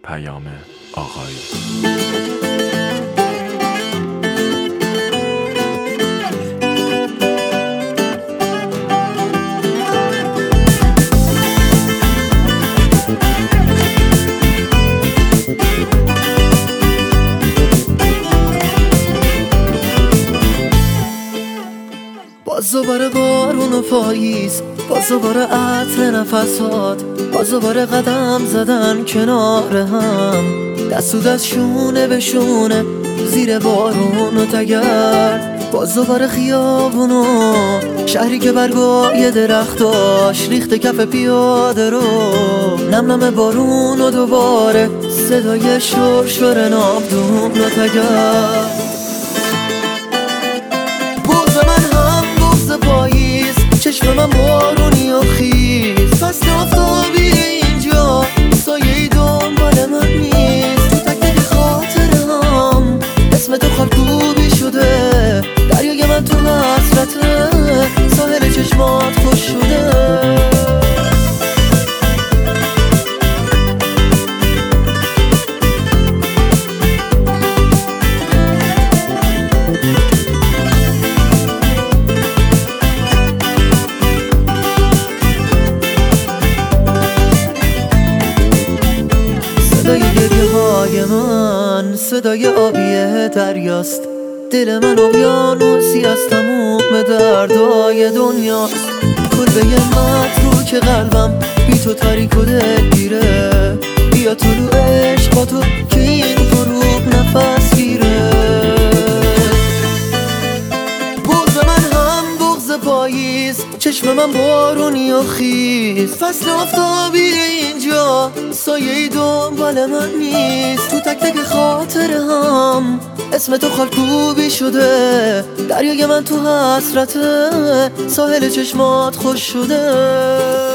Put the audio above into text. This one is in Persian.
آقایی. باز دوباره بارون و پاییز، باز دوباره عطر نفسات، باز دوباره قدم زدن کنار هم، دست و دست شونه به شونه زیر بارون و تگرد. باز دوباره خیابونو شهری که برگای درختاش ریخت کف پیاده رو، نم نم بارون و دوباره صدای شرشر ناودون و تگرد. پاییز چشم من بارونی و خیز، فصل آفتابی اینجا سایه‌ای دنبال من نیست. تو تک تک خاطرهام اسم تو خالکوبی شده، دریای من تو حسرته، ساحل چشمات خوش شده. صدای گریه های من صدای آبی دریاست، دل من اقیانوسی از تموم دردای دنیاست. کلبه متروک قلبم بی تو تاریک و دلگیره، بیا طلوع عشق با تو که این غروب نفس گیره. بغض من هم بغض پاییز، چشم من بارونی و خیز، فصل آفتابی اینجا سایه‌ای دنبال من نیست. تو تک تک خاطرهام اسم تو خالکوبی شده، دریای من تو حسرته، ساحل چشمات خوش شده.